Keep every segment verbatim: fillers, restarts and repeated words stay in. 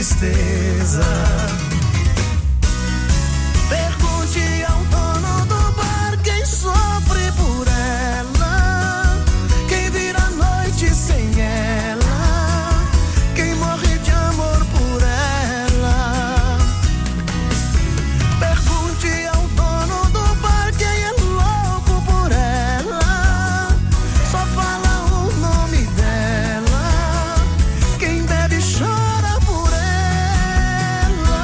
tristeza. Pergunte ao dono do bar quem sofre por ela, quem vira a noite sem ela, quem morre de amor por ela. Pergunte ao dono do bar quem é louco por ela, só fala o nome dela, quem bebe chora por ela.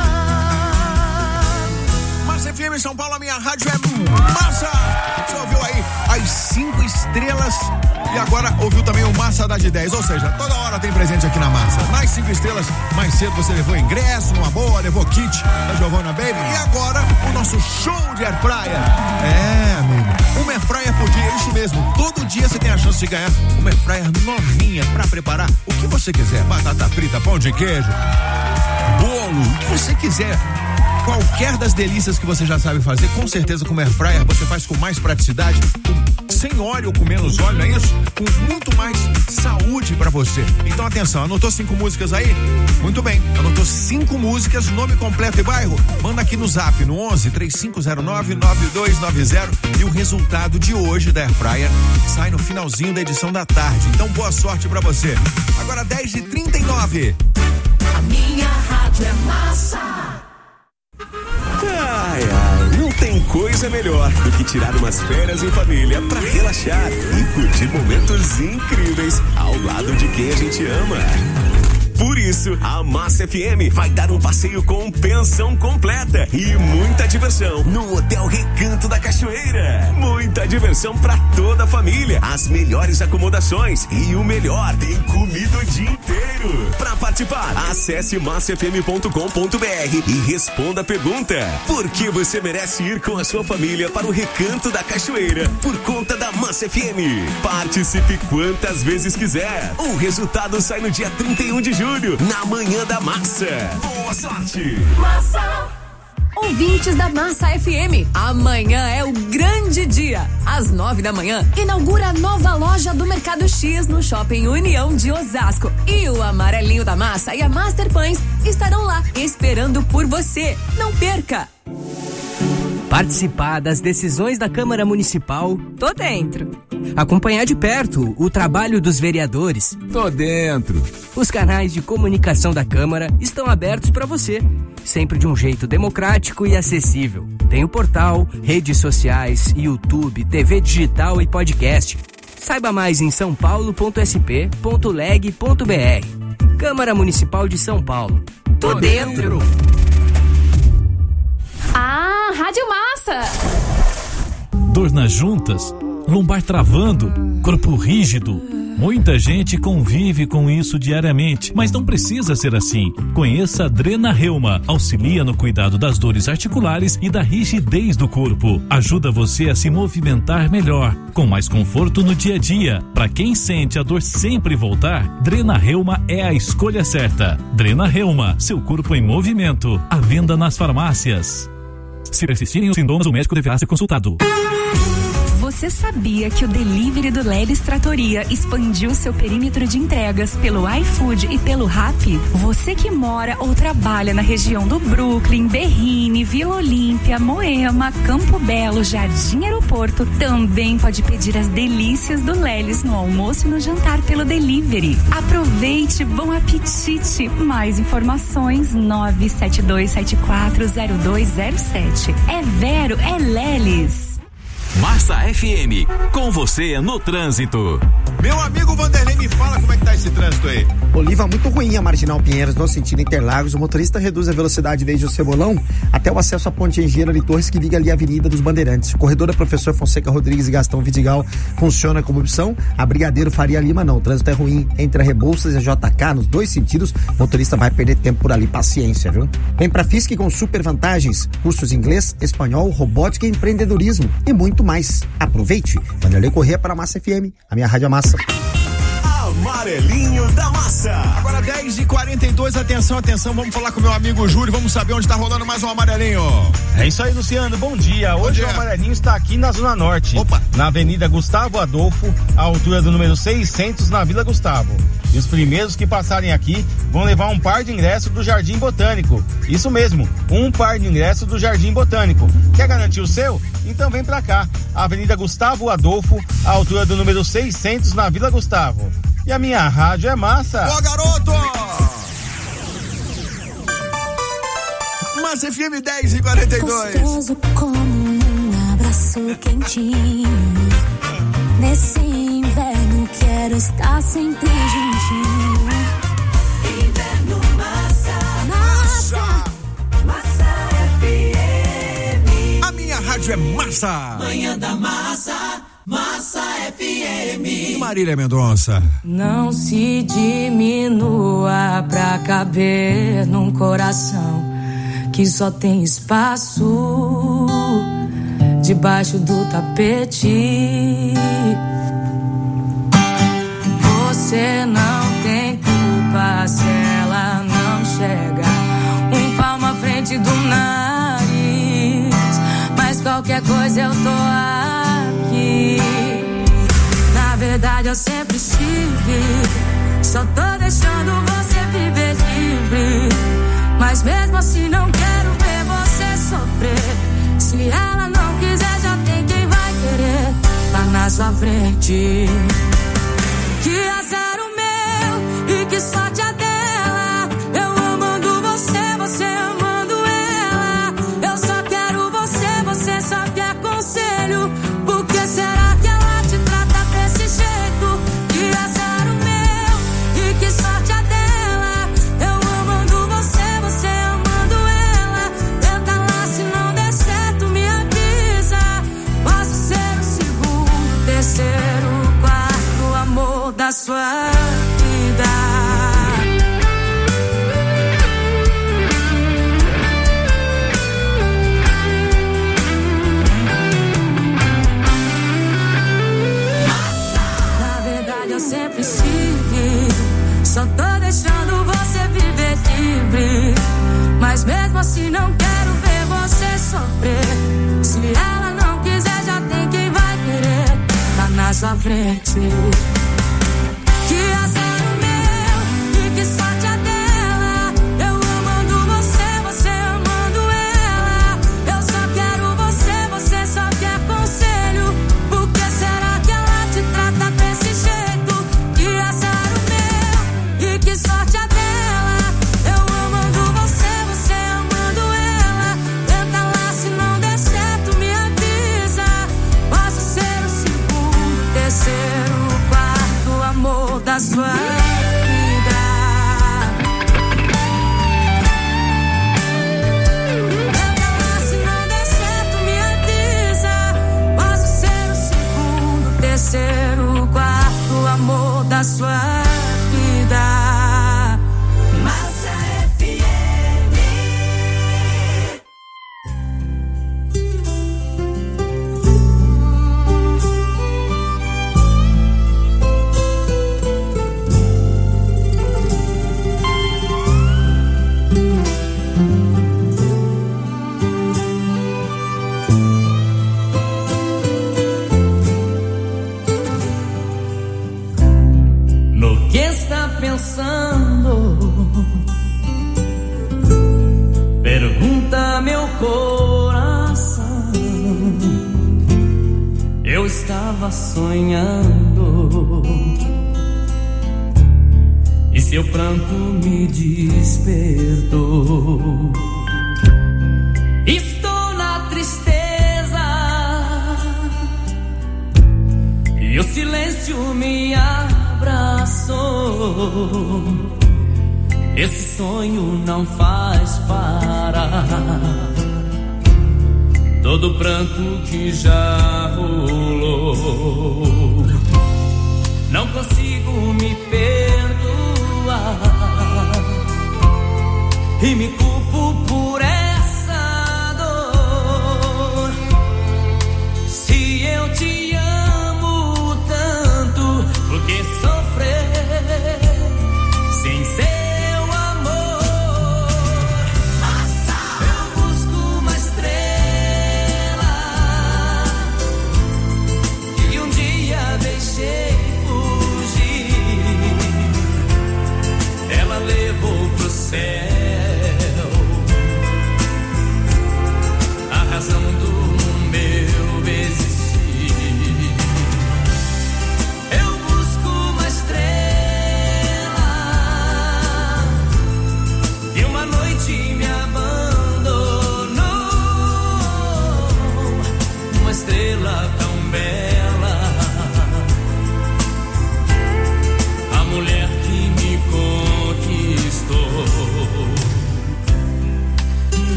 Massa F M São Paulo, a minha rádio é massa. Você ouviu aí as cinco estrelas e agora ouviu também o Massa da de dez, ou seja, toda hora tem presente aqui na Massa. Mais cinco estrelas, mais cedo você levou ingresso, numa boa, levou kit da Giovanna Baby e agora o nosso show de air fryer. É, amigo, uma air fryer por dia, isso mesmo, todo dia você tem a chance de ganhar uma air fryer novinha pra preparar o que você quiser, batata frita, pão de queijo, bolo, o que você quiser. Qualquer das delícias que você já sabe fazer, com certeza com uma air fryer você faz com mais praticidade, com, sem óleo ou com menos óleo, não é isso? Com muito mais saúde pra você. Então atenção, anotou cinco músicas aí? Muito bem, anotou cinco músicas, nome completo e bairro? Manda aqui no zap no onze, três cinco zero nove, nove dois nove zero e o resultado de hoje da air fryer sai no finalzinho da edição da tarde. Então boa sorte pra você. Agora dez e trinta e nove. A minha rádio é massa. Ai, ai, não tem coisa melhor do que tirar umas férias em família pra relaxar e curtir momentos incríveis ao lado de quem a gente ama. Por isso, a Massa F M vai dar um passeio com pensão completa e muita diversão no Hotel Recanto da Cachoeira. Muita diversão pra toda a família, as melhores acomodações e o melhor, tem comida o dia inteiro. Pra participar, acesse massa f m ponto com ponto b r e responda a pergunta: por que você merece ir com a sua família para o Recanto da Cachoeira por conta da Massa F M? Participe quantas vezes quiser. O resultado sai no dia trinta e um de julho. Na manhã da Massa. Boa sorte! Massa! Ouvintes da Massa F M, amanhã é o grande dia. Às nove da manhã, inaugura a nova loja do Mercado X no Shopping União de Osasco. E o Amarelinho da Massa e a Master Pães estarão lá esperando por você. Não perca! Participar das decisões da Câmara Municipal, tô dentro. Acompanhar de perto o trabalho dos vereadores, tô dentro. Os canais de comunicação da Câmara estão abertos para você, sempre de um jeito democrático e acessível. Tem o portal, redes sociais, YouTube, T V digital e podcast. Saiba mais em são paulo ponto s p ponto leg ponto b r. Câmara Municipal de São Paulo. Tô, tô dentro. dentro. Ah, Rádio Massa! Dor nas juntas, lombar travando, corpo rígido. Muita gente convive com isso diariamente, mas não precisa ser assim. Conheça a Drena Reuma, auxilia no cuidado das dores articulares e da rigidez do corpo. Ajuda você a se movimentar melhor, com mais conforto no dia a dia. Para quem sente a dor sempre voltar, Drena Reuma é a escolha certa. Drena Reuma, seu corpo em movimento. À venda nas farmácias. Se persistirem os sintomas, o médico deverá ser consultado. Você sabia que o delivery do Lelis Tratoria expandiu seu perímetro de entregas pelo iFood e pelo Rappi? Você que mora ou trabalha na região do Brooklyn, Berrini, Vila Olímpia, Moema, Campo Belo, Jardim Aeroporto, também pode pedir as delícias do Lelis no almoço e no jantar pelo delivery. Aproveite, bom apetite! Mais informações nove sete dois sete quatro zero dois zero sete. É Vero, é Lelis. Massa F M, com você no trânsito. Meu amigo Vanderlei, me fala como é que tá esse trânsito aí. Oliva muito ruim, a Marginal Pinheiros no sentido Interlagos. O motorista reduz a velocidade desde o Cebolão até o acesso à Ponte Engenheiro de Torres, que liga ali a Avenida dos Bandeirantes. O corredor da Professor Fonseca Rodrigues e Gastão Vidigal funciona como opção. A Brigadeiro Faria Lima não. O trânsito é ruim entre a Rebouças e a J K nos dois sentidos. O motorista vai perder tempo por ali. Paciência, viu? Vem pra F I S C com super vantagens. Cursos de inglês, espanhol, robótica e empreendedorismo e muito mais. Aproveite. Vanderlei Corrêa para a Massa F M, a minha rádio Massa. A Amarelinho da Massa. Agora dez e quarenta e dois, atenção, atenção, vamos falar com o meu amigo Júlio, vamos saber onde tá rolando mais um amarelinho. É isso aí, Luciano, bom dia. Hoje dia. O amarelinho está aqui na Zona Norte. Opa. Na Avenida Gustavo Adolfo, à altura do número seiscentos, na Vila Gustavo. E os primeiros que passarem aqui vão levar um par de ingressos do Jardim Botânico. Isso mesmo, um par de ingressos do Jardim Botânico. Quer garantir o seu? Então vem pra cá. Avenida Gustavo Adolfo, à altura do número seiscentos, na Vila Gustavo. E a minha rádio é massa. Ó, garoto! Massa F M dez e quarenta e dois. Gostoso como um abraço quentinho. Nesse inverno quero estar sempre juntinho. Inverno Massa. Massa. Massa F M. A minha rádio é massa. Manhã da Massa. Massa F M. Marília Mendonça. Não se diminua pra caber num coração que só tem espaço debaixo do tapete. Você não tem culpa se ela não chega um palmo à frente do nariz, mas qualquer coisa eu tô aqui. Na verdade eu sempre estive, só tô deixando você viver livre, mas mesmo assim não quero ver você sofrer. Se ela não quiser, já tem quem vai querer lá na sua frente. Que azar o meu e que sorte a dela. Eu amando você, você amando ela. Eu só quero você, você só quer conselho. Por que será que ela te trata desse jeito? Que azar o meu e que sorte a dela. Eu amando você, você amando ela. Tenta lá, se não der certo me avisa. Posso ser o segundo, terceiro, quarto amor da sua vida. Na verdade eu sempre estive, só tô deixando você viver livre, mas mesmo assim não quero ver você sofrer. Se ela não quiser, já tem quem vai querer lá na sua frente. Que azar o meu e que sorte a dela. Eu amando você, você amando ela. Eu só quero você, você só quer conselho. Por que será que ela te trata desse jeito? Que azar o meu e que sorte a dela. Eu amando você, você amando ela. Tenta lá, se não der certo me avisa. Posso ser o segundo, terceiro, quarto amor da sua vida. Tenta lá, se não der certo me avisa. Posso ser o segundo, terceiro, quarto amor da sua vida. Massa F M. No que está pensando? Pergunta meu coração. Eu estava sonhando e seu pranto me despertou. Estou na tristeza e o silêncio me abraçou. Esse sonho não faz parar todo o pranto que já rolou. Não consigo me perdoar e me culpo por essa dor. Se eu te amo tanto, por que sofrer?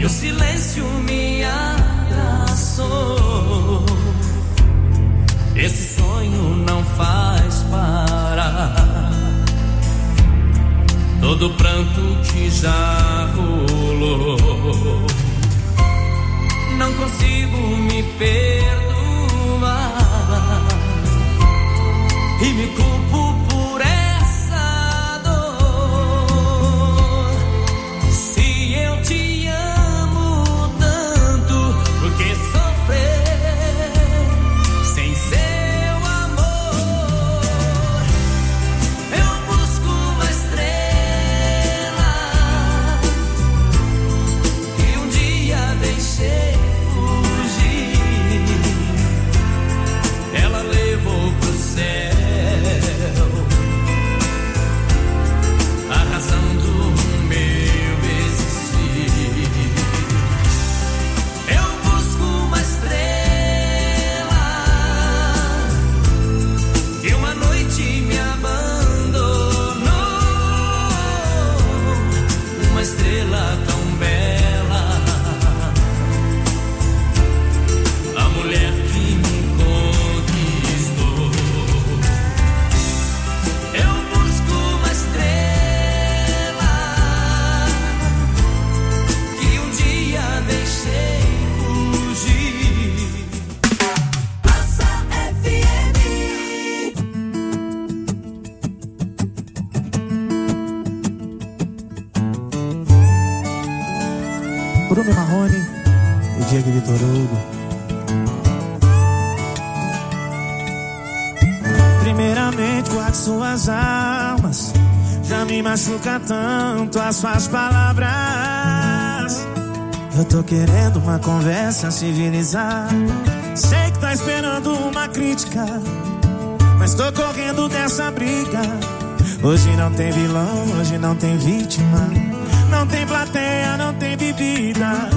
e o silêncio me abraçou. Esse sonho não faz parar todo pranto que já rolou. Não consigo me perdoar e me culpo por essa dor. Se eu te amo tanto, por que sofrer sem seu amor? Eu busco uma estrela que um dia deixei fugir. Ela levou pro céu a razão do meu existir. Eu busco uma estrela que uma noite me abandonou. Uma estrela tão bela, a mulher que me conquistou. Eu busco uma estrela que um dia deixei fugir. Massa F M. Bruno Marrone e Diego Vitor Hugo. Primeiramente, guarde suas almas. Já me machuca tanto as suas palavras. Eu tô querendo uma conversa civilizada. Sei que tá esperando uma crítica, mas tô correndo dessa briga. Hoje não tem vilão, hoje não tem vítima. Não tem plateia, não tem bebida.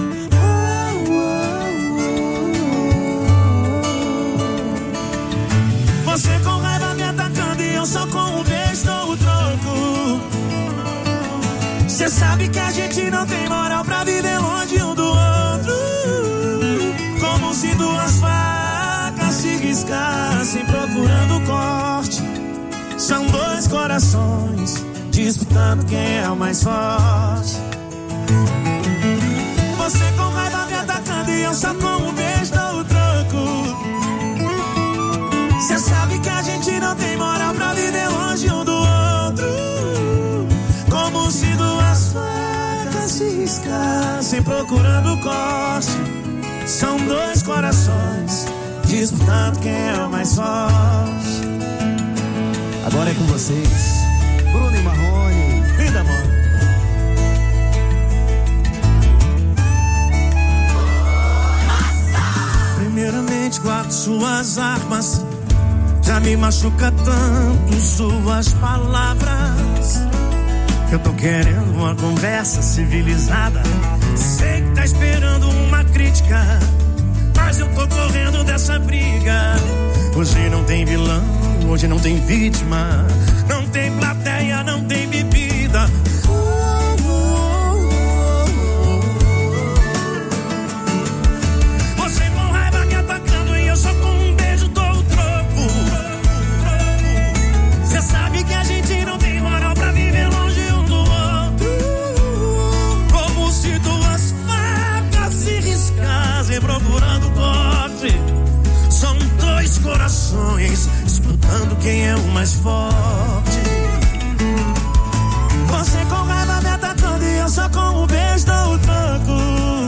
Você com raiva me atacando e eu só com um beijo dou o troco. Cê sabe que a gente não tem moral pra viver longe um do outro. Como se duas facas se riscassem procurando corte. São dois corações disputando quem é o mais forte. Você com raiva me atacando e eu só com um beijo dou o troco. Cê sabe que a gente não tem moral pra viver longe um do outro. Como se duas facas se riscassem procurando corte. São dois corações disputando quem é o mais forte. Agora é com vocês, Bruno e Marrone. Vida, mano. Primeiramente, guarde suas armas. Já me machuca tanto suas palavras. Eu tô querendo uma conversa civilizada. Sei que tá esperando uma crítica, mas eu tô correndo dessa briga. Hoje não tem vilão, hoje não tem vítima. Não tem plateia, não tem bebida. Você com raiva me atacando e eu só com um beijo dou o troco. Cê sabe que a gente não tem moral pra viver longe um do outro. Como se duas facas se riscassem procurando corte. São dois corações disputando quem é o mais forte. Você com raiva me atacando e eu só com um beijo dou o troco.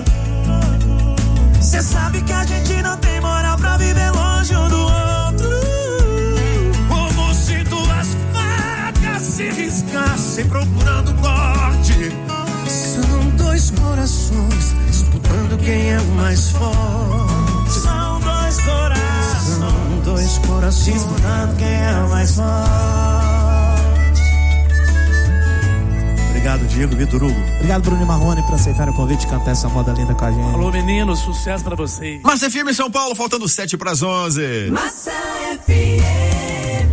Cê sabe que a gente não tem moral pra viver longe um do outro. Como se duas facas se riscassem procurando corte. São dois corações disputando quem é o mais forte. São dois corações, são dois corações disputando quem é o mais forte. Obrigado, Diego Vitor Hugo. Obrigado, Bruno e Marrone, por aceitar o convite de cantar essa moda linda com a gente. Alô, meninos, sucesso pra vocês. Massa F M São Paulo, faltando sete pras onze. Massa F M.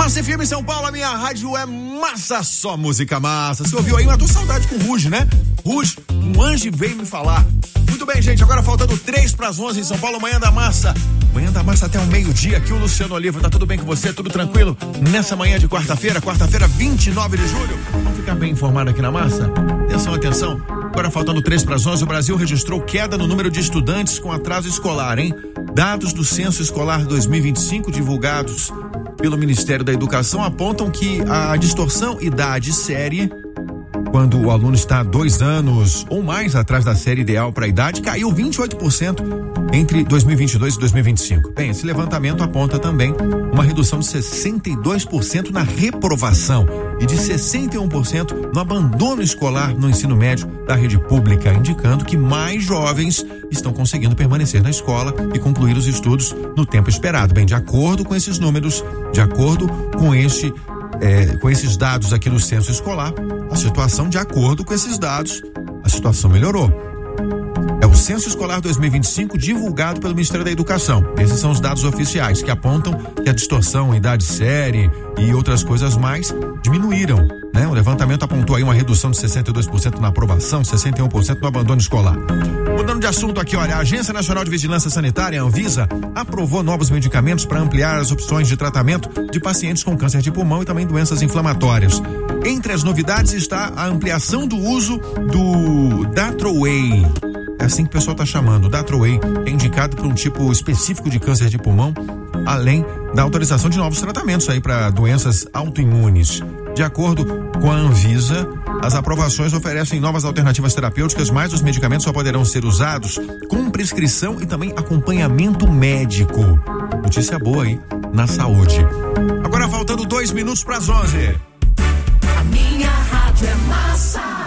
Massa F M São Paulo, a minha rádio é massa, só música massa. Você ouviu aí? Matou saudade com o Ruge, né? Ruge, um anjo veio me falar. Muito bem, gente, agora faltando três para as onze em São Paulo, Manhã da Massa. Manhã da Massa até o meio-dia, aqui o Luciano Oliva. Tá tudo bem com você? Tudo tranquilo? Nessa manhã de quarta-feira, quarta-feira, vinte e nove de julho. Vamos ficar bem informado aqui na Massa? Atenção, atenção. Agora faltando três para as onze, o Brasil registrou queda no número de estudantes com atraso escolar, hein? Dados do Censo Escolar dois mil e vinte e cinco divulgados pelo Ministério da Educação apontam que a distorção idade-série, quando o aluno está dois anos ou mais atrás da série ideal para a idade, caiu vinte e oito por cento entre dois mil e vinte e dois e dois mil e vinte e cinco. Bem, esse levantamento aponta também uma redução de sessenta e dois por cento na reprovação e de sessenta e um por cento no abandono escolar no ensino médio da rede pública, indicando que mais jovens estão conseguindo permanecer na escola e concluir os estudos no tempo esperado. Bem, de acordo com esses números, de acordo com este É, com esses dados aqui no censo escolar, a situação, de acordo com esses dados, a situação melhorou. É o Censo Escolar dois mil e vinte e cinco divulgado pelo Ministério da Educação. Esses são os dados oficiais que apontam que a distorção, idade série e outras coisas mais diminuíram, né? O levantamento apontou aí uma redução de sessenta e dois por cento na aprovação, sessenta e um por cento no abandono escolar. Mudando de assunto aqui, olha, a Agência Nacional de Vigilância Sanitária, a Anvisa, aprovou novos medicamentos para ampliar as opções de tratamento de pacientes com câncer de pulmão e também doenças inflamatórias. Entre as novidades está a ampliação do uso do Datroway. É assim que o pessoal está chamando, o Datroway, é indicado para um tipo específico de câncer de pulmão, além da autorização de novos tratamentos aí para doenças autoimunes. De acordo com a Anvisa, as aprovações oferecem novas alternativas terapêuticas, mas os medicamentos só poderão ser usados com prescrição e também acompanhamento médico. Notícia boa aí na saúde. Agora faltando dois minutos para as onze. A minha rádio é massa.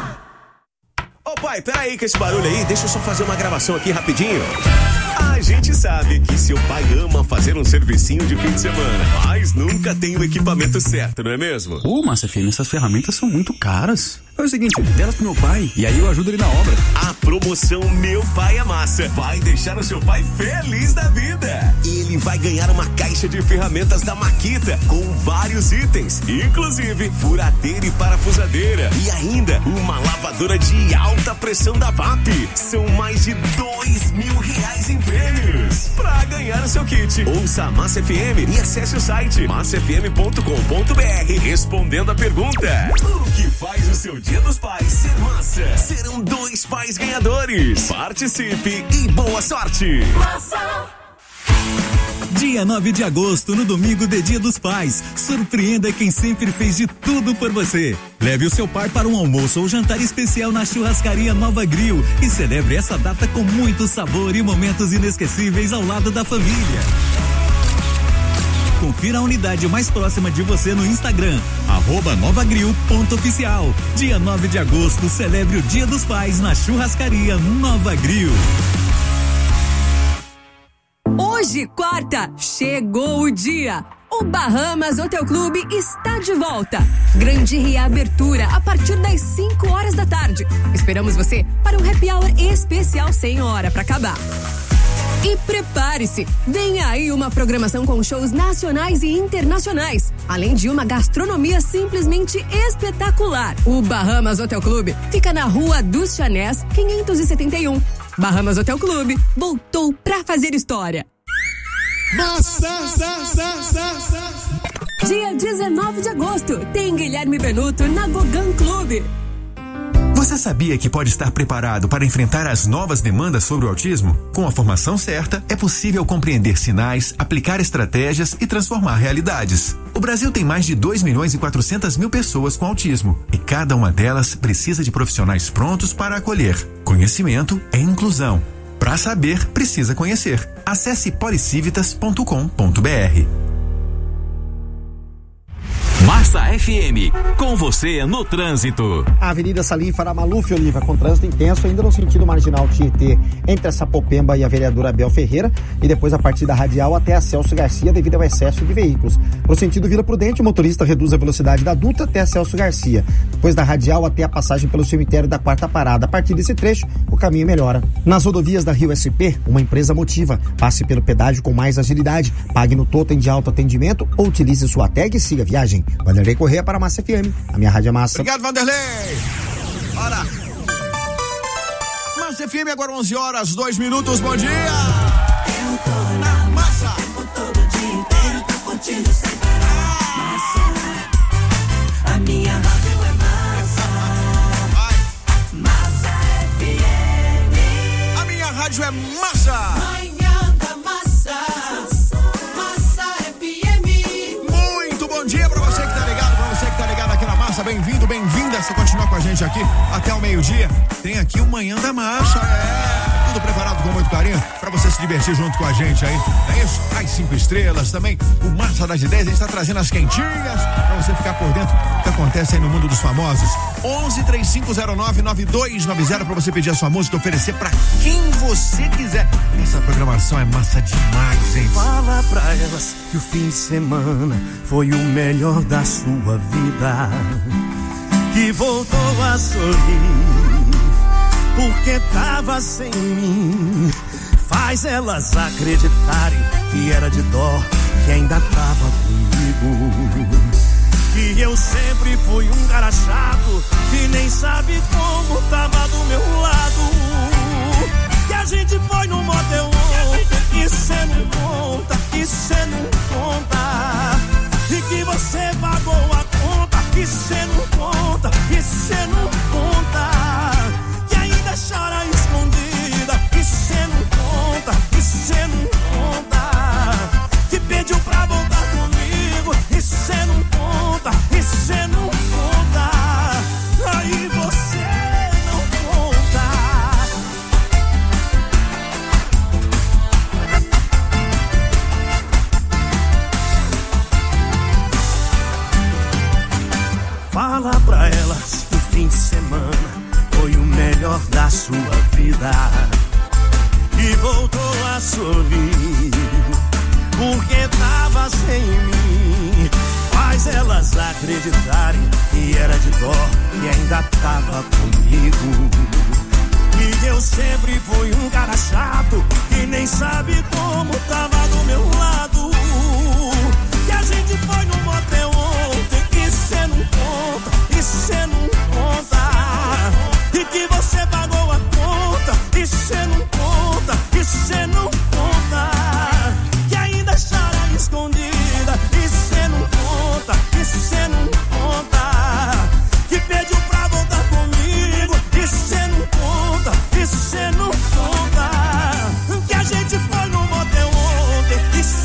Ô pai, peraí com esse barulho aí, deixa eu só fazer uma gravação aqui rapidinho. A gente sabe que seu pai ama fazer um servicinho de fim de semana, mas nunca tem o equipamento certo, não é mesmo? Ô, Massa F M, essas ferramentas são muito caras. É o seguinte, delas pro meu pai, e aí eu ajudo ele na obra. A promoção Meu Pai é Massa vai deixar o seu pai feliz da vida. Ele vai ganhar uma caixa de ferramentas da Makita com vários itens, inclusive furadeira e parafusadeira, e ainda uma lavadora de alta pressão da V A P. São mais de dois mil reais em prêmios. Pra ganhar o seu kit, ouça a Massa F M e acesse o site massa f m ponto com ponto b r respondendo a pergunta: o que faz o seu Dia dos Pais ser massa? Serão dois pais ganhadores. Participe e boa sorte. Massa. Dia nove de agosto, no domingo de Dia dos Pais, surpreenda quem sempre fez de tudo por você. Leve o seu pai para um almoço ou jantar especial na Churrascaria Nova Grill e celebre essa data com muito sabor e momentos inesquecíveis ao lado da família. Confira a unidade mais próxima de você no Instagram, arroba novagrill ponto oficial. Dia nove de agosto, celebre o Dia dos Pais na Churrascaria Nova Grill. Hoje, quarta, chegou o dia. O Bahamas Hotel Clube está de volta. Grande reabertura a partir das cinco horas da tarde. Esperamos você para um happy hour especial sem hora para acabar. E prepare-se, vem aí uma programação com shows nacionais e internacionais, além de uma gastronomia simplesmente espetacular. O Bahamas Hotel Clube fica na Rua dos Chanés, quinhentos e setenta e um. Bahamas Hotel Clube voltou pra fazer história. Dia dezenove de agosto, tem Guilherme Benuto na Gogan Clube. Você sabia que pode estar preparado para enfrentar as novas demandas sobre o autismo? Com a formação certa, é possível compreender sinais, aplicar estratégias e transformar realidades. O Brasil tem mais de dois milhões e quatrocentas mil pessoas com autismo e cada uma delas precisa de profissionais prontos para acolher. Conhecimento é inclusão. Para saber, precisa conhecer. Acesse policivitas ponto com ponto b r. Massa F M, com você no trânsito. A Avenida Salim Fará Maluf Oliva, com trânsito intenso ainda no sentido marginal Tietê, entre a Sapopemba e a vereadora Abel Ferreira, e depois a partir da Radial até a Celso Garcia devido ao excesso de veículos. Pro sentido Vila Prudente, o motorista reduz a velocidade da Dutra até a Celso Garcia, depois da Radial até a passagem pelo cemitério da Quarta Parada. A partir desse trecho, o caminho melhora. Nas rodovias da Rio S P, uma empresa motiva: passe pelo pedágio com mais agilidade, pague no totem de alto atendimento ou utilize sua tag e siga a viagem. Vanderlei Correia para a Massa F M, a minha rádio é Massa. Obrigado, Vanderlei. Bora. Massa F M, agora onze horas, dois minutos, bom dia. Eu tô na massa, todo dia inteiro, tô curtindo sem parar. Massa, a minha rádio é Massa. Massa F M. A minha rádio é Massa. Manhã da Massa. Massa F M. Muito bom dia pra você que tá ligado, pra você que tá ligado aqui na Massa. Bem-vindo, bem-vinda. Você continua com a gente aqui até o meio-dia. Tem aqui o Manhã da Massa, é. Tudo preparado com muito carinho pra você se divertir junto com a gente aí. É isso? As cinco estrelas também. O Massa das Ideias, a gente tá trazendo as quentinhas pra você ficar por dentro do que acontece aí no mundo dos famosos. onze, três cinco zero nove, nove dois nove zero pra você pedir a sua música, oferecer pra quem você quiser. Essa programação é massa demais, hein? Fala pra elas que o fim de semana foi o melhor da sua vida, que voltou a sorrir porque tava sem mim. Faz elas acreditarem que era de dó, que ainda tava comigo, que eu sempre fui um cara chato, que nem sabe como tava do meu lado, que a gente foi no motel ontem, e cê não conta, e cê não conta, e que você pagou a conta, e cê não conta, e cê não conta, que ainda chora escondida, e cê não conta, e cê não conta, que pediu pra voltar comigo, e cê não conta, e cê não conta, aí você não conta. Fala pra elas que o fim de semana foi o melhor da sua vida, e voltou a sorrir porque tava sem mim. Faz elas acreditarem que era de dó, que ainda tava comigo, que eu sempre fui um cara chato, que nem sabe como tava do meu lado, que a gente foi no motel ontem, e cê não conta, e cê não conta, e que você pagou a conta, e cê não conta, e cê não conta, que ainda chora escondida, e cê não conta, e cê não conta, que pediu pra voltar comigo, e cê não conta, e cê não conta, que a gente foi no motel ontem, e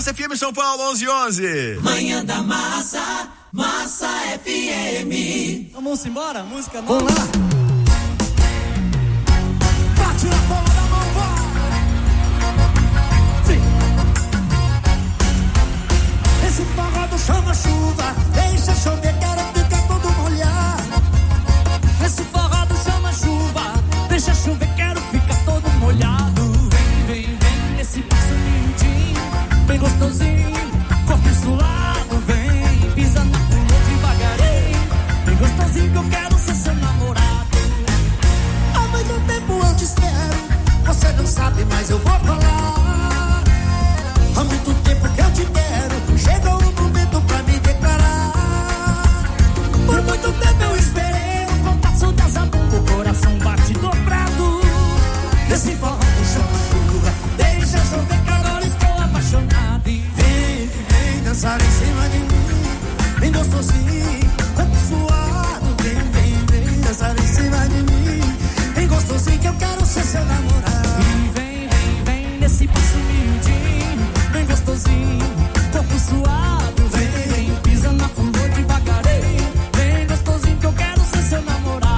Massa F M São Paulo, onze e onze. Manhã da Massa, Massa F M. Vamos embora, música nova. Vamos lá. Bate na palma da mão, vai. Sim. Esse forró chama chuva, deixa chover, quero ficar todo molhado. Esse forró chama chuva, deixa chover, quero ficar todo molhado. Vem, vem, vem, nesse passo lindinho, bem gostosinho, corpo suado, vem, pisa na rua devagarinho, bem gostosinho que eu quero ser seu namorado. Há muito tempo eu te espero, você não sabe, mas eu vou falar. Há muito tempo que eu te quero, chegou o momento pra me declarar. Por muito tempo eu esperei, o compasso da zabumba, o coração bate dobrado. Esse forró chama chuva, deixa chover que agora estou apaixonado. E vem, vem dançar em cima de mim, bem gostosinho, corpo suado. Vem, vem, vem dançar em cima de mim, bem gostosinho que eu quero ser seu namorado. E vem, vem, vem nesse passo miudinho, bem gostosinho, corpo suado. Vem, vem, pisa na flor devagarinho, bem gostosinho que eu quero ser seu namorado.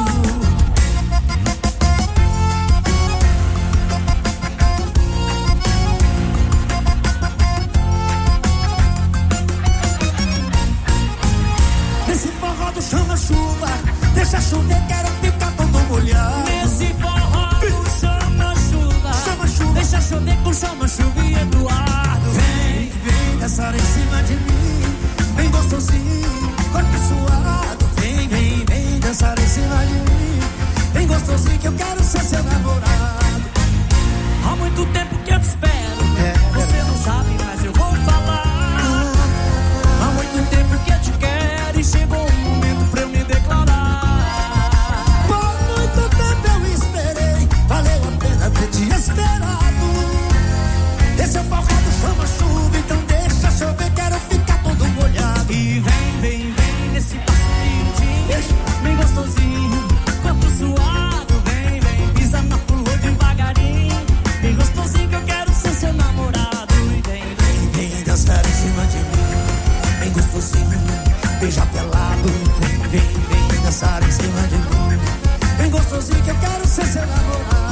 Nesse forró do chama chuva, deixa chover, quero ficar todo molhado. Nesse forró do chama chuva, chama chuva, deixa chover com chama chuva e Eduardo. Vem, vem dançar em cima de mim, bem gostosinho, corpo suado. Vem, vem, vem dançar em cima de mim, bem gostosinho que eu quero ser seu namorado. Há muito tempo que eu te espero, é, você não sabe, mas eu vou falar. Há muito tempo que eu te quero e chegou o momento pra eu me declarar. Por muito tempo eu esperei, valeu a pena ter te esperado. Esse é o forró do chama chuva, então deixa chover, quero ficar todo molhado. E vem, vem, vem nesse passo lindinho, bem gostosinho, corpo suado. Vem, vem, pisa na flor devagarinho, bem gostosinho que eu quero ser seu namorado. E vem, vem, vem dançar em cima de mim, bem gostosinho, beija pelado. Vem, vem, vem dançar em cima de mim, bem gostosinho que eu quero ser seu namorado.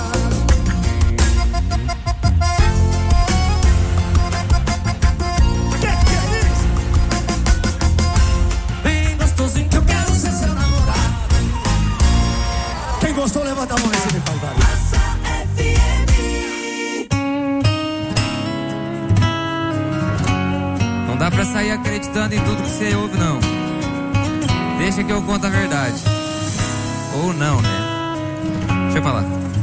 Que que é isso? bem gostosinho que eu quero ser seu namorado. Quem gostou, levanta a mão nesse e faz barulho. Não dá pra sair acreditando em tudo que você ouve, não. Deixa que eu conto a verdade. Ou não, né? Deixa eu falar.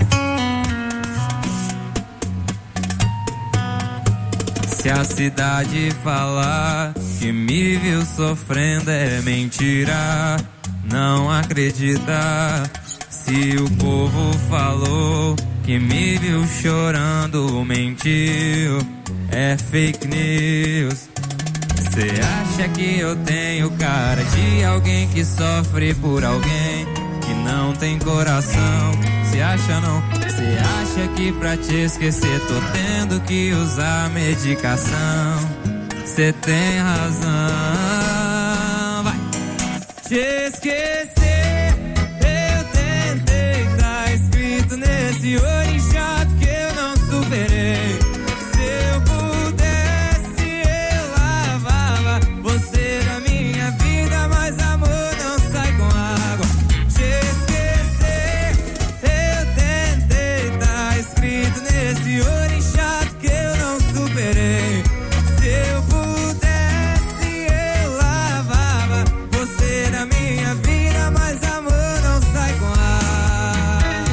Se a cidade falar que me viu sofrendo é mentira, não acredita. Se o povo falou que me viu chorando, mentiu, é fake news. Cê acha que eu tenho cara de alguém que sofre por alguém que não tem coração? Cê acha não? Cê acha que pra te esquecer tô tendo que usar medicação? Cê tem razão. Vai! Te esquecer, eu tentei, tá escrito nesse olho inchado que eu não superei. Se eu pudesse, eu lavava você da minha vida, mas amor não sai com água. Te esquecer, eu tentei, tá escrito nesse olho inchado que eu não superei. Se eu pudesse, eu lavava você da minha vida, mas amor não sai com água.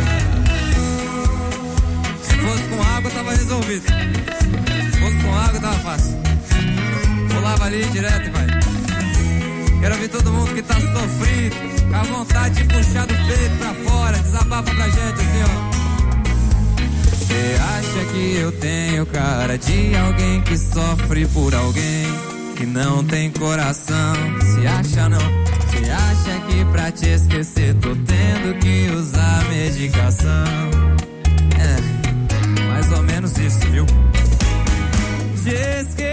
Se fosse com água, tava resolvido. Se fosse com água, tava fácil. Pulava ali direto e vai. Quero ver todo mundo que tá sofrido, com a vontade de puxar do peito pra fora. Desabafa pra gente assim, ó. Cê acha que eu tenho cara de alguém que sofre por alguém que não tem coração? Se acha não? Cê acha que pra te esquecer tô tendo que usar medicação? É, mais ou menos isso, viu? Te esquecer.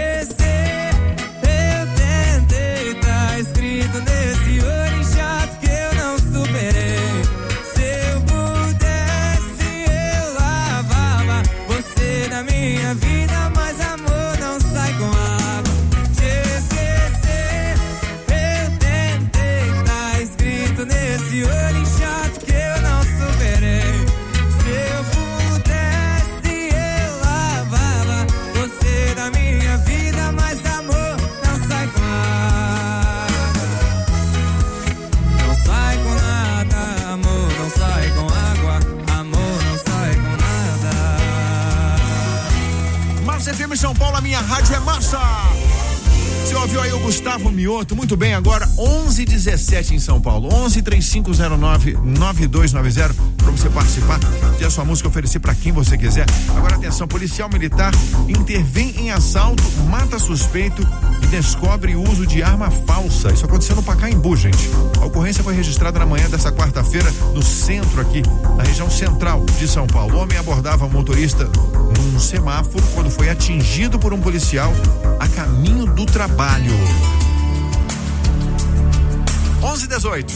Massa F M São Paulo, a minha rádio é massa. Você ouviu aí o Gustavo Mioto? Muito bem, agora onze e dezessete em São Paulo. onze, três cinco zero nove, nove dois nove zero para você participar e a sua música oferecer para quem você quiser. Agora atenção, policial militar intervém em assalto, mata suspeito e descobre o uso de arma falsa. Isso aconteceu no Pacaembu, gente. A ocorrência foi registrada na manhã dessa quarta-feira no centro aqui, na região central de São Paulo. O homem abordava um motorista num semáforo quando foi atingido por um policial a caminho do trabalho. onze e dezoito.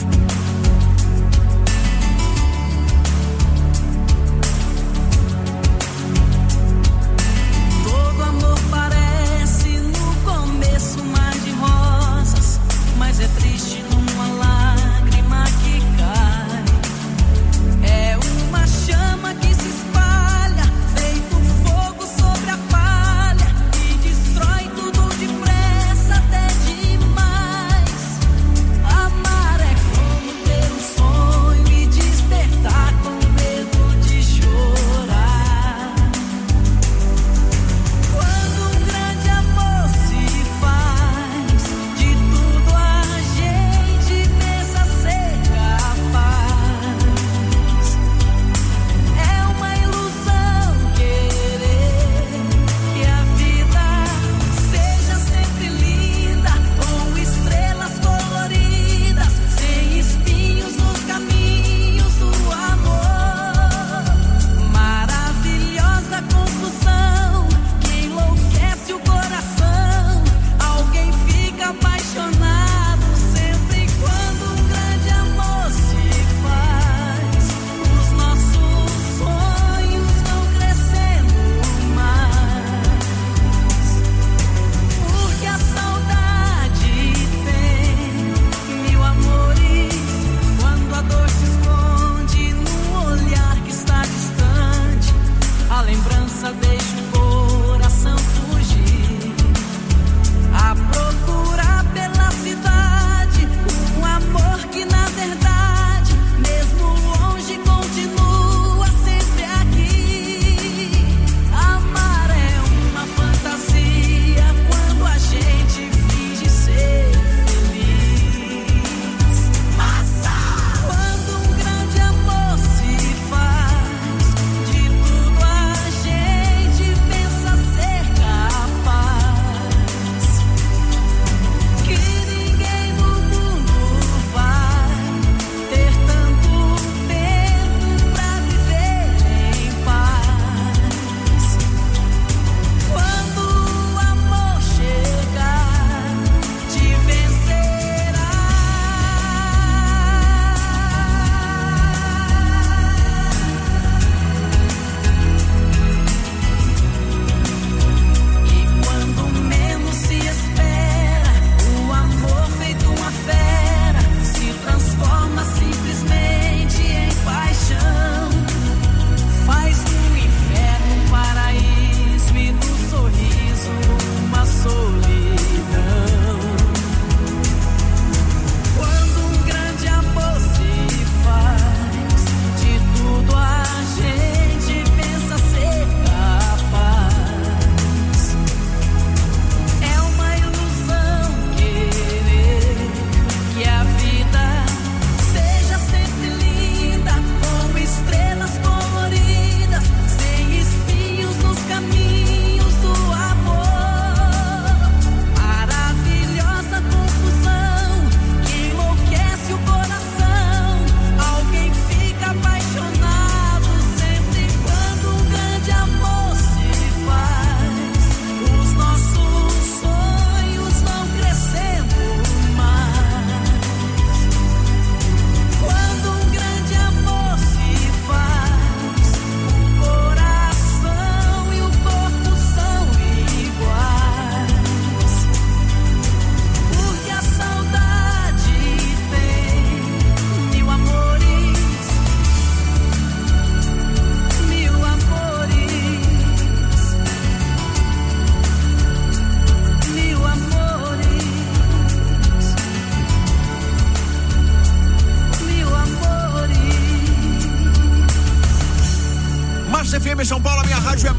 Todo amor parece no começo um mar de rosas, mas é triste numa lágrima que cai. É uma chama que se espalha, feito fogo sobre a palha, e destrói tudo depressa até demais. Amar é como ter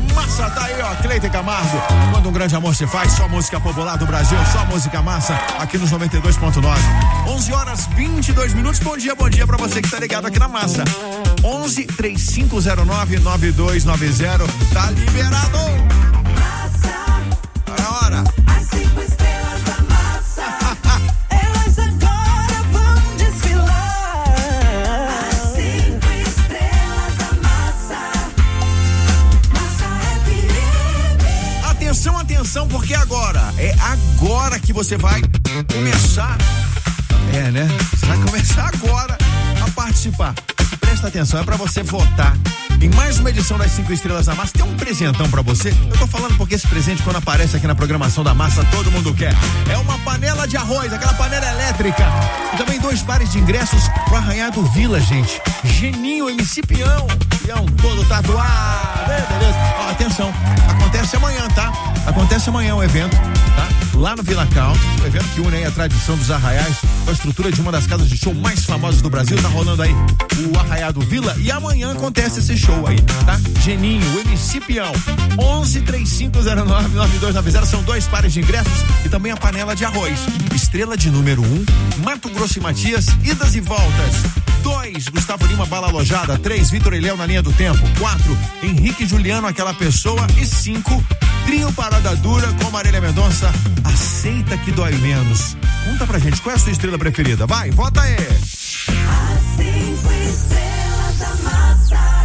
Massa, tá aí, ó, Cleiton Camargo. Quando um grande amor se faz, só música popular do Brasil, só música massa, aqui nos noventa e dois ponto nove. onze horas vinte e dois minutos, bom dia, bom dia pra você que tá ligado aqui na Massa. onze, três cinco zero nove, nove dois nove zero, tá liberado. Massa. É hora. As cinco estrelas da massa. Elas agora vão desfilar. As cinco estrelas da massa. Massa F M. Atenção, atenção, porque agora, é agora que você vai começar. É, né? Você vai começar agora a participar. Presta atenção, é pra você votar em mais uma edição das cinco estrelas da Massa. Tem um presentão pra você. Eu tô falando porque esse presente, quando aparece aqui na programação da Massa, todo mundo quer. É uma panela de arroz, aquela panela elétrica. E também dois pares de ingressos pro Arraiado Vila, gente. Geninho, M C Peão. Peão todo tatuado. Beleza? Ó, atenção, acontece amanhã, tá? Acontece amanhã o evento, tá? Lá no Vila Country, o evento que une aí a tradição dos arraiais com a estrutura de uma das casas de show mais famosas do Brasil. Tá rolando aí o Arraiado Vila e amanhã acontece esse show aí, tá? Geninho, o M C Peão, onze, três cinco zero nove, nove dois nove zero, são dois pares de ingressos e também a panela de arroz. Estrela de número um, Mato Grosso e Matias, idas e voltas. dois, Gustavo Lima, Bala Alojada. três, Vitor Eliel na linha do tempo. quatro, Henrique Juliano, Aquela Pessoa. E cinco, Trio Parada Dura com Marília Mendonça, Aceita que Dói Menos. Conta pra gente, qual é a sua estrela preferida? Vai, vota aí. As cinco estrelas da massa.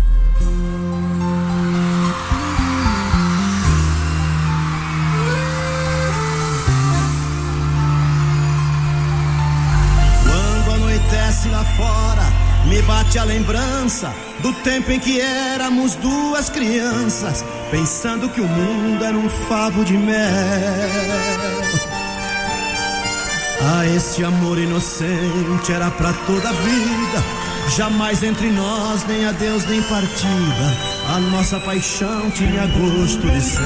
Quando anoitece lá fora, me bate a lembrança do tempo em que éramos duas crianças, pensando que o mundo era um favo de mel. Ah, esse amor inocente era pra toda a vida, jamais entre nós nem adeus nem partida. A nossa paixão tinha gosto de céu.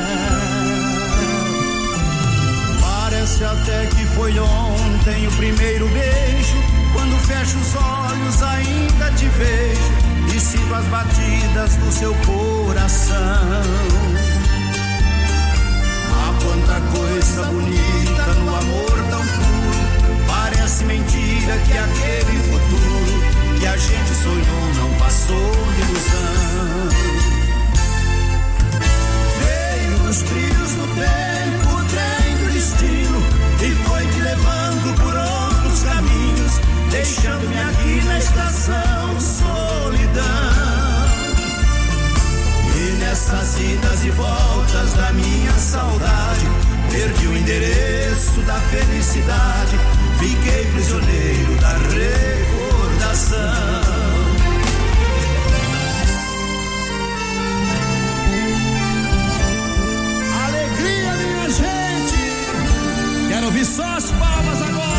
Parece até que foi ontem o primeiro beijo. Quando fecho os olhos ainda te vejo e sinto as batidas do seu coração. Ah, quanta coisa bonita no amor tão puro. Parece mentira que aquele futuro que a gente sonhou não passou de ilusão. Veio nos trilhos do tempo o trem do destino e foi te levando por outros caminhos, deixando-me aqui na estação solidão. E nessas idas e voltas da minha saudade, perdi o endereço da felicidade, fiquei prisioneiro da recordação. Alegria, minha gente! Quero ouvir só as palmas agora!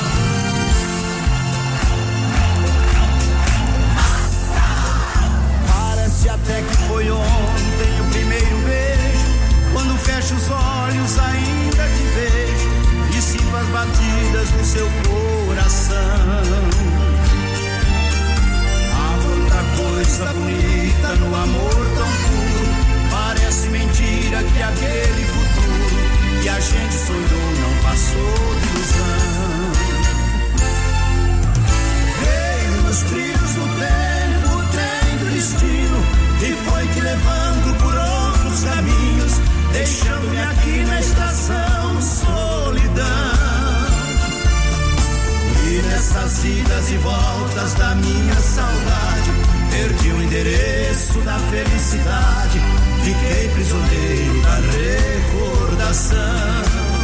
Até que foi ontem o primeiro beijo. Quando fecho os olhos ainda te vejo e sinto as batidas do seu coração. Há quanta coisa bonita no amor tão puro. Parece mentira que aquele futuro que a gente sonhou não passou de ilusão. Veio nos trilhos do tempo o trem do destino e foi te levando por outros caminhos, deixando-me aqui na estação solidão. E nessas idas e voltas da minha saudade, perdi o endereço da felicidade, fiquei prisioneiro da recordação.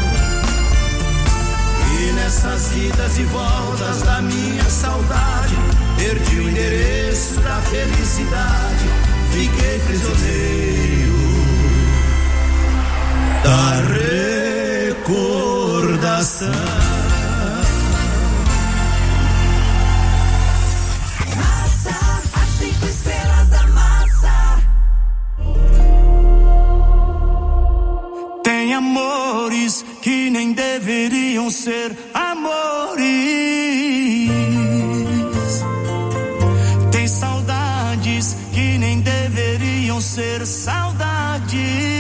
E nessas idas e voltas da minha saudade, perdi o endereço da felicidade, fiquei prisioneiro da recordação. Massa, as cinco estrelas da massa. Tem amores que nem deveriam ser amores. Tem saudades que nem deveriam ser saudades.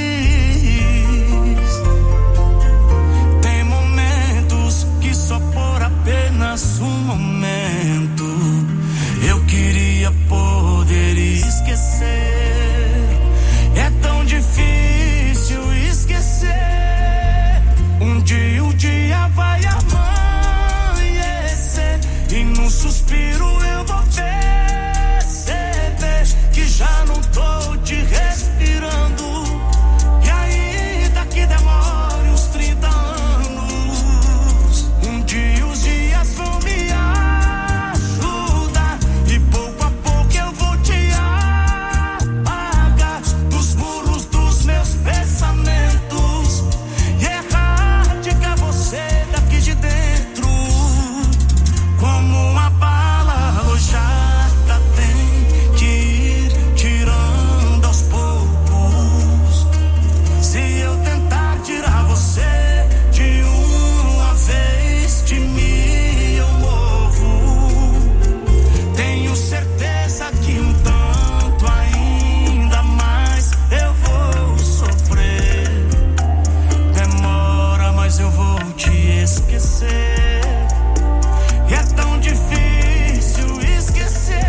Tem momentos que só por apenas um momento eu queria poder esquecer. É tão difícil esquecer. Um dia o dia vai amanhecer e num suspiro eu vou perceber que já não tô te respirando. E ainda que demore uns trinta anos, um dia os dias vão me ajudar e pouco a pouco eu vou te apagar dos muros dos meus pensamentos e erradicar você daqui de dentro. Como uma bala alojada tem que ir tirando aos poucos. Se eu tentar tirar você de uma vez, de mim eu morro. Tenho certeza que um tanto ainda mais eu vou sofrer. Demora, mas eu vou te esquecer. E é tão difícil esquecer.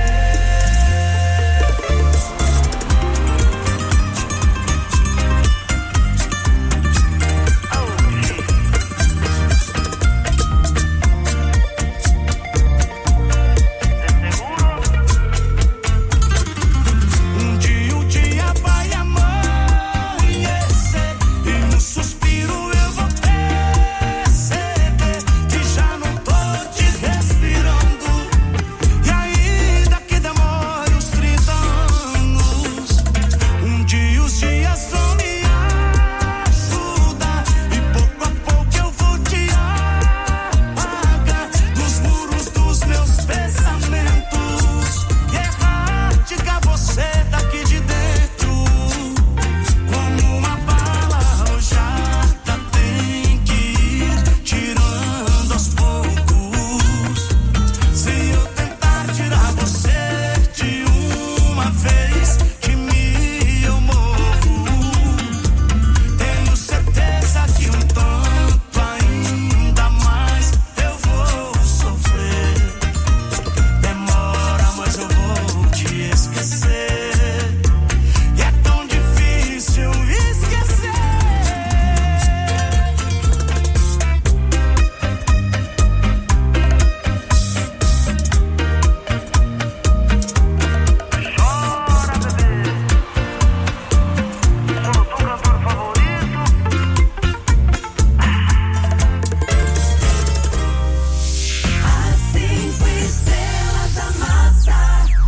Um dia o dia vai amanhecer e no suspiro eu vou perceber que já não tô te respirando. E ainda que demore uns trinta anos, um dia os dias vão me ajudar e pouco a pouco eu vou te apagar dos muros dos meus pensamentos e erradicar você daqui de dentro. Como uma bala alojada tem que ir tirando aos poucos. Se eu tentar tirar você de uma vez, de mim eu morro. Tenho certeza que um tanto ainda mais eu vou sofrer. Demora, mas eu vou te esquecer. E é tão difícil esquecer. Chora, bebê. Sou o teu cantor favorito. As cinco estrelas da massa.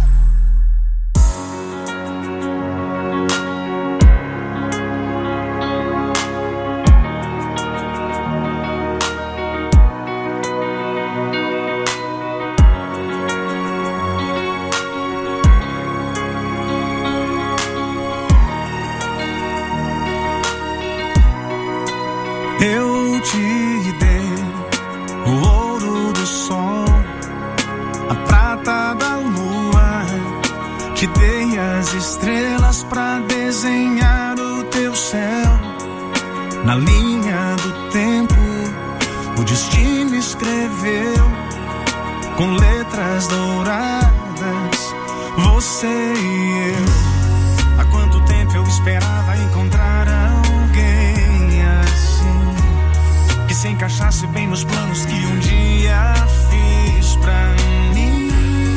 Eu te dei o ouro do sol, a prata da lua. Te dei as estrelas pra desenhar o teu céu. Na linha do tempo, o destino escreveu com letras douradas você e eu. Há quanto tempo eu esperava encontrar alguém assim, que se encaixasse bem nos planos que um dia fiz pra mim.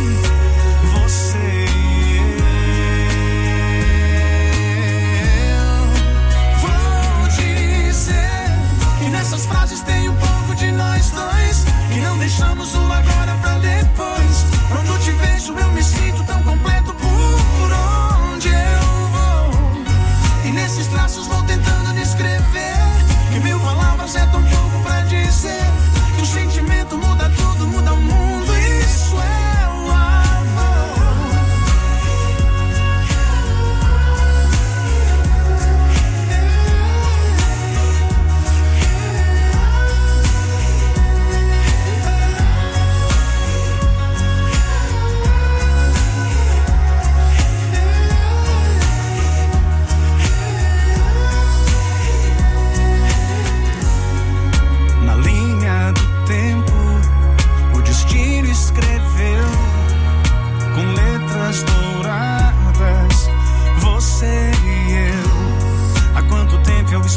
Você e eu. Vou dizer que nessas frases tem um pouco de nós dois, que não deixamos o agora pra depois. Quando te vejo eu me sinto tão completo por onde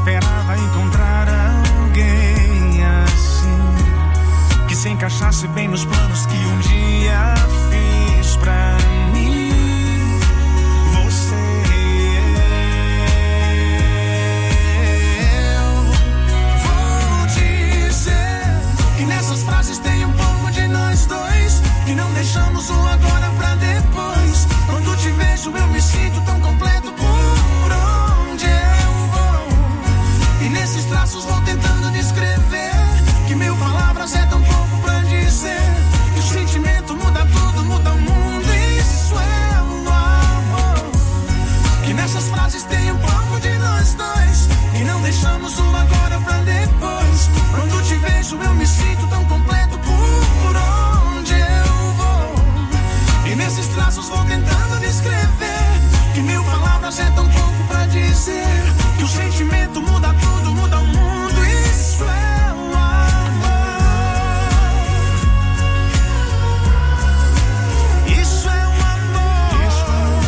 esperava encontrar alguém assim, que se encaixasse bem nos planos que um dia fiz pra mim. Você, eu vou dizer que nessas frases tem um pouco de nós dois, que não deixamos o agora pra depois. Quando te vejo eu me sinto tão completo por onde eu vou, e nesses traços vou tentando descrever que mil palavras é tão pouco pra dizer, que o sentimento muda tudo, muda o mundo, isso é o amor. Que nessas frases tem um pouco de nós dois, que não deixamos o agora pra depois. Quando te vejo eu me sinto tão completo por onde eu vou, e nesses traços vou tentando descrever que mil palavras é tão pouco pra dizer, que o sentimento muda tudo, muda o mundo, isso é o amor. Isso é o amor. Isso é o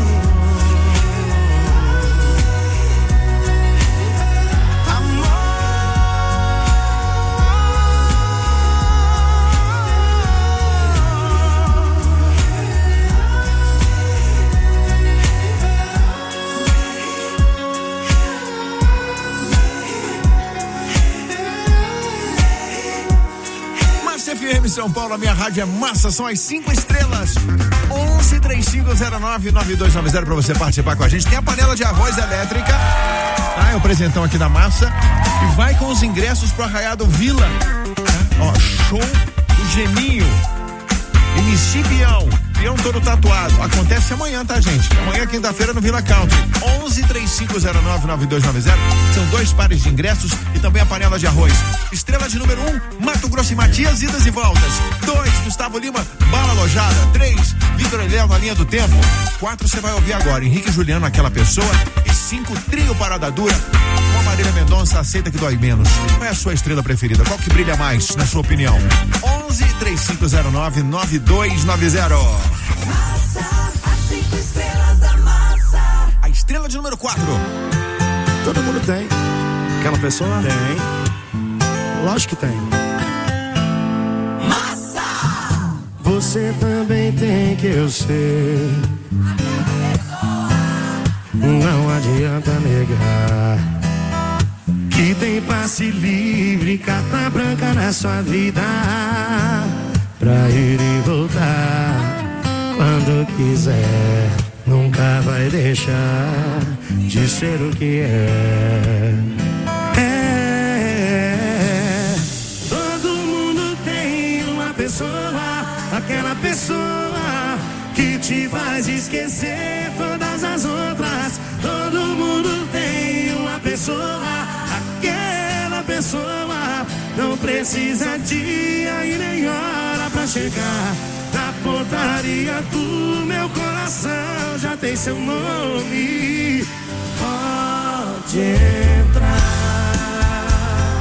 F M São Paulo, a minha rádio é massa, são as cinco estrelas. onze três cinco zero nove nove dois nove zero pra você participar com a gente. Tem a panela de arroz elétrica, tá? É o presentão aqui da massa. E vai com os ingressos pro Arraiado Vila. Tá? Ó, show do Geninho. M C Bião. Bião todo tatuado. Acontece amanhã, tá, gente? Amanhã, quinta-feira, no Vila Country. onze três cinco zero nove nove dois nove zero. São dois pares de ingressos e também a panela de arroz. Estrela de número um, Mato Grosso e Matias, idas e voltas. dois, Gustavo Lima, Bala Lojada. três, Vitor Eliel na linha do tempo. quatro, você vai ouvir agora, Henrique e Juliano, aquela pessoa. E cinco, Trio Parada Dura, com a Marília Mendonça, aceita que dói menos. Qual é a sua estrela preferida? Qual que brilha mais, na sua opinião? onze três cinco zero nove nove dois nove zero. Massa, as cinco estrelas da massa. A estrela de número quatro. Todo mundo tem. Aquela pessoa? Tem. Lógico que tem. Massa! Você também tem, que eu sei. Não adianta negar que tem passe livre, carta branca na sua vida, pra ir e voltar quando quiser. Nunca vai deixar de ser o que é. É. Todo mundo tem uma pessoa, aquela pessoa que te faz esquecer todas as outras. Todo mundo tem uma pessoa, aquela pessoa não precisa dia e nem hora pra chegar na portaria do meu coração. Já tem seu nome, pode entrar.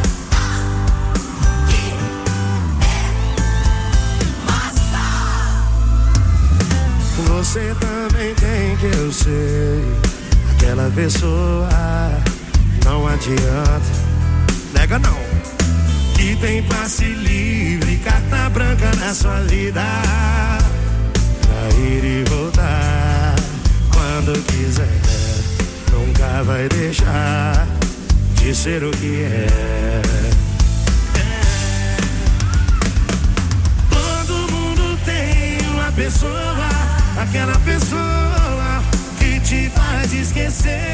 Você também tem, que eu sei. Aquela pessoa, não adianta, nega não, que tem passe livre, carta branca na sua vida, pra ir e voltar quando quiser. Nunca vai deixar de ser o que é. É. Todo mundo tem uma pessoa, aquela pessoa que te faz esquecer